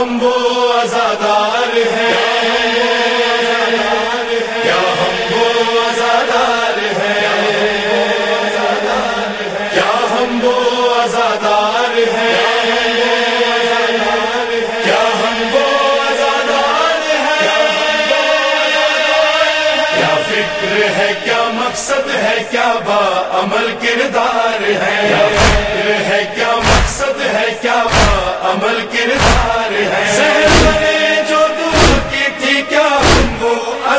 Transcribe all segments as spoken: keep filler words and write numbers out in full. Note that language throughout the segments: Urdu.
ہم وہ عزادار ہیں، کیا ہم وہ عزادار ہیں، کیا ہم وہ عزادار ہیں، کیا ہم وہ عزادار ہیں، کیا فکر ہے، کیا مقصد ہے، کیا با عمل کردار ہے، کیا فکر ہے، کیا مقصد ہے، کیا با عمل کردار ہے، سہرے جو دور کی تھی کیا ہم وہ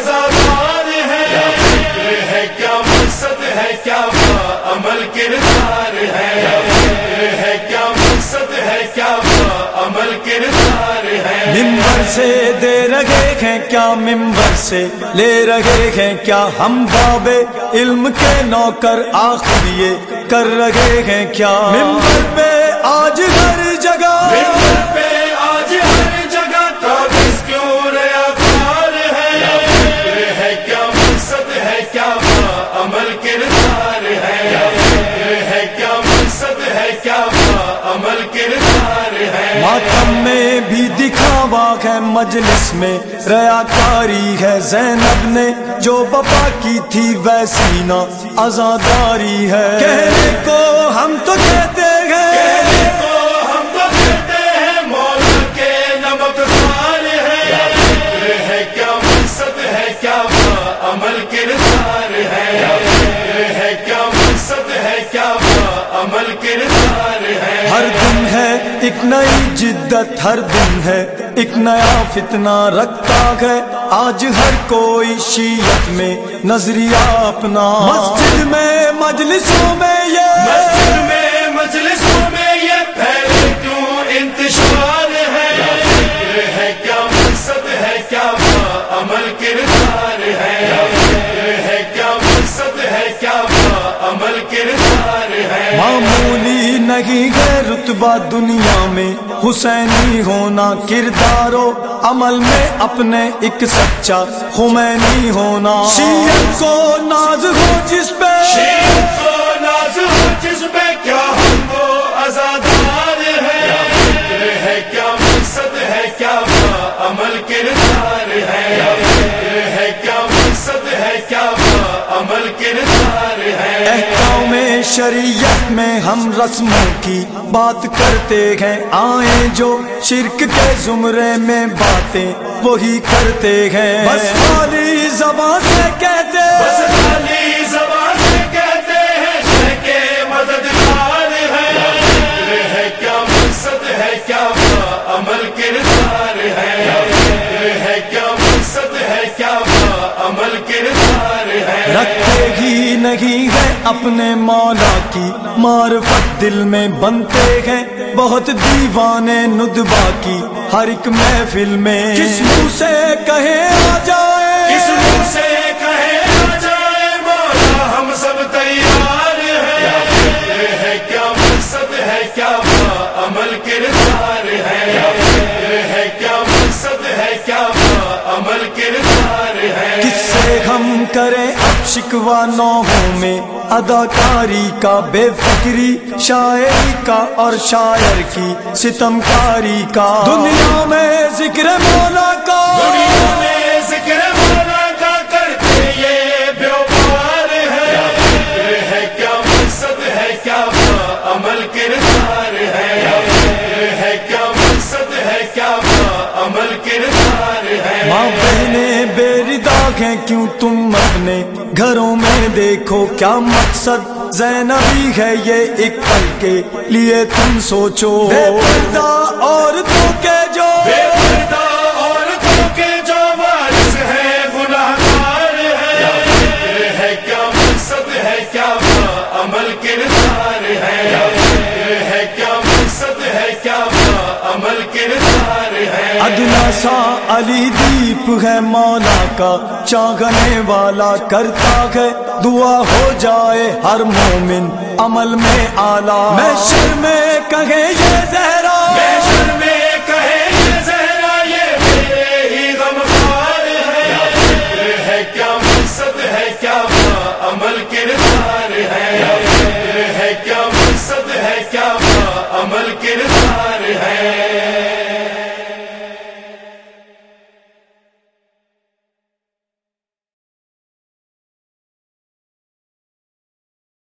عزادار ہیں، کیا فکر ہے، کیا مقصد ہے، کیا با عمل کردار ہے، کیا فکر ہے، کیا مقصد ہے، کیا با عمل کردار ہے، ممبر سے دے رہے ہیں کیا ممبر سے لے رہے ہیں کیا، ہم باب علم کے نوکر آخریے کر رہے ہیں کیا، ممبر پہ آج ہر جگہ، ممبر پہ آج ہر جگہ تابس کیوں ریاکار ہے، کیا فکر ہے، کیا مقصد ہے، کیا با عمل کردار ہے، کیا فکر ہے، کیا مقصد ہے، کیا با عمل کردار ہے، ماتم میں بھی دکھاوا ہے، مجلس میں ریاکاری ہے، زینب نے جو وفا کی تھی ویسی نہ عزاداری ہے، کہنے کو ہم تو کہتے ہیں، کہنے کو ہم تو کہتے ہیں مولا کے نمک خوار ہے، کیا فکر ہے، کیا مقصد ہے، کیا با عمل کردار ہے، کیا فکر ہے، کیا مقصد ہے، کیا با عمل کردار ہے، ہر دن ہے ایک نئی جدت، ہر دن ہے ایک نیا فتنہ رکھتا ہے، آج ہر کوئی شیعت میں نظریہ اپنا، مسجد میں مجلسوں میں یہ مسجد میں مجلسوں میں یہ پھیلے کیوں انتشار ہے، کیا فکر ہے، کیا مقصد ہے، کیا با عمل کردار ہے، کیا فکر ہے، کیا مقصد ہے، کیا با عمل کردار ہے، معمولی نہیں ہے رتبہ دنیا میں حسینی ہونا، کردار و عمل میں اپنے ایک سچا خمینی ہونا، شیعت کو ناز ہو جس پہ، شیعت کو ناز ہو جس پہ، کیا ہم وہ عزادار ہیں، کیا فکر ہے، کیا مقصد ہے، کیا با عمل کردار ہے، کیا فکر ہے، کیا مقصد ہے، کیا با عمل کردار ہے، احکام شریعت میں ہم رسموں کی بات کرتے ہیں، آئیں جو شرک کے زمرے میں باتیں وہی کرتے ہیں، بس خالی زبان سے کہتے، بس خالی زبان سے کہتے ہیں شہ کے مددگار ہے، کیا فکر ہے، کیا مقصد ہے، کیا با عمل کردار ہے، کیا فکر ہے، کیا مقصد ہے، کیا با عمل کردار ہے، رکھتے ہی نہیں ہے اپنے مولا کی معرفت دل میں، بنتے ہیں بہت دیوانے ندبہ کی ہر ایک محفل میں، کس منہ سے کہے آ جائے، کس منہ سے کہے آ جائے مولا ہم سب تیار ہیں، کیا فکر ہے، کیا مقصد ہے، کیا با عمل کردار ہے، کیا فکر ہے، کیا مقصد ہے، کیا با عمل کردار ہے، کس سے ہم کریں اب شکوہ نوحوں میں اداکاری کا، بے فکری شاعری کا اور شاعر کی ستمکاری کا، دنیا میں ذکر مولا کا، دنیا میں ذکر مولا کا کرتے یہ بیوپار ہے، کیا فکر ہے، کیا مقصد ہے، کیا با عمل کردار ہے، کیا فکر ہے، کیا مقصد ہے، کیا با عمل کردار ہے، ماں بہنیں بے ردا ہیں کیوں تم اپنے گھروں میں دیکھو، کیا مقصد زینبی ہے یہ ایک پل کے لیے تم سوچو، بے پردہ عورتوں کے جو، بے پردہ عورتوں کے جو وارث ہیں گنہگار ہیں، کیا فکر ہے، کیا مقصد ہے، کیا با عمل کردار ہے، کیا فکر ہے، کیا مقصد ہے، کیا با عمل کردار ہے، ادنا سا علی دیپ ہے مولا کا چاہنے والا، کرتا ہے دعا ہو جائے ہر مومن عمل میں اعلیٰ، محشر میں کہے یہ زہرا،